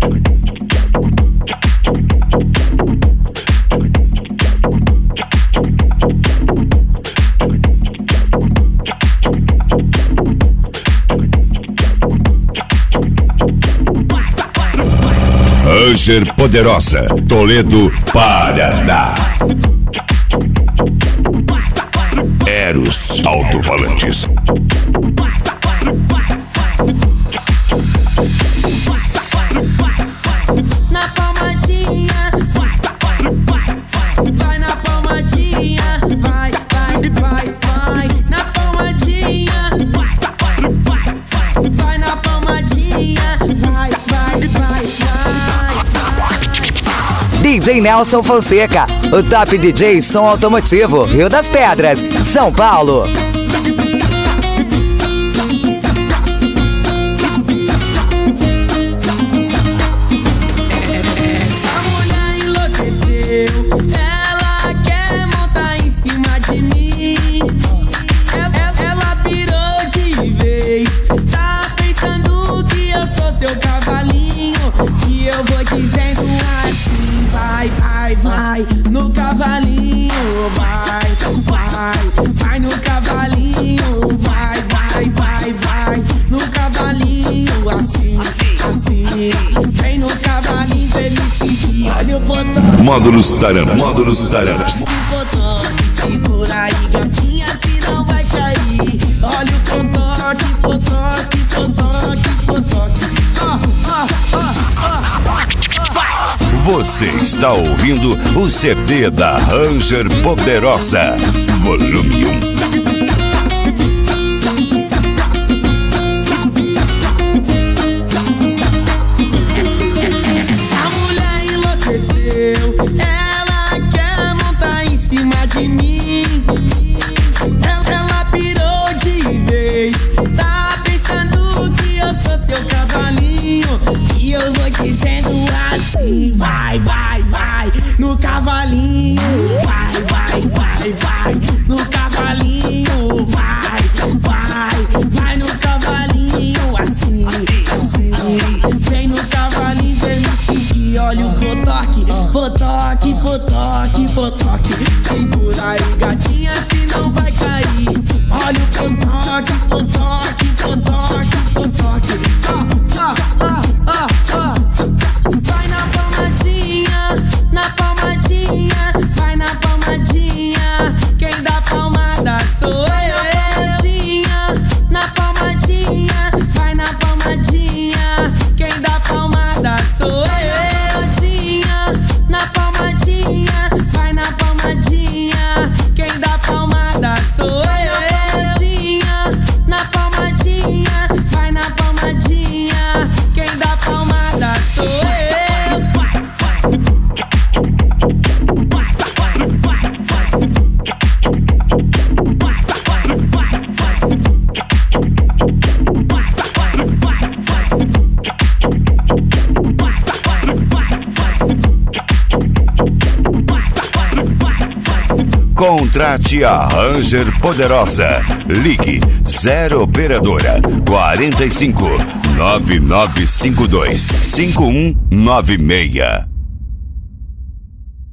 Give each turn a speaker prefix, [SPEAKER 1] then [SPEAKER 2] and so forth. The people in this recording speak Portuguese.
[SPEAKER 1] Ranger Poderosa, Toledo, Paraná. Eros Alto-Falantes.
[SPEAKER 2] Na palmadinha, vai na palmadinha, vai, vai, vai, vai. Na palmadinha, vai na palmadinha, vai, vai, vai, vai.
[SPEAKER 3] DJ Nelson Fonseca, o top DJ som automotivo, Rio das Pedras, São Paulo.
[SPEAKER 2] Essa mulher enlouqueceu, ela quer montar em cima de mim. Ela pirou de vez, tá pensando que eu sou seu cavalinho. E eu vou dizendo assim, vai, vai, vai no cavalinho, vai, vai, vai no cavalinho, vai, vai, vai, vai no cavalinho, assim, assim. Vem no cavalinho, vem me seguir, olha o botão.
[SPEAKER 1] Módulos Taramps. Módulos Taramps.
[SPEAKER 2] Segura aí, gatinha, se não vai cair. Olha o potoque, potoque, potoque, potoque.
[SPEAKER 1] Você está ouvindo o CD da Ranger Poderosa, volume 1.
[SPEAKER 2] Essa mulher enlouqueceu, ela quer montar em cima de mim. Ela pirou de vez, tá pensando que eu sou seu cavalinho. E eu vou dizendo assim, vai, vai, vai no cavalinho, vai, vai, vai, vai no cavalinho, vai, vai, vai no cavalinho, assim, assim. Vem no cavalinho, vem me seguir, olha o potoque, potoque, potoque, potoque. Segura aí, gatinha, se não vai cair. Olha o potoque, potoque, potoque, potoque. Vai na palmadinha, vai na palmadinha. Quem dá palmada sou eu. Na palmadinha, vai na palmadinha. Quem dá palmada sou eu. Na palmadinha, vai na palmadinha. Quem dá palmada sou eu. Na palmadinha, vai na palmadinha. Quem dá palmada sou eu.
[SPEAKER 1] Contrate a Ranger Poderosa. Ligue 0 operadora 45 9952 5196.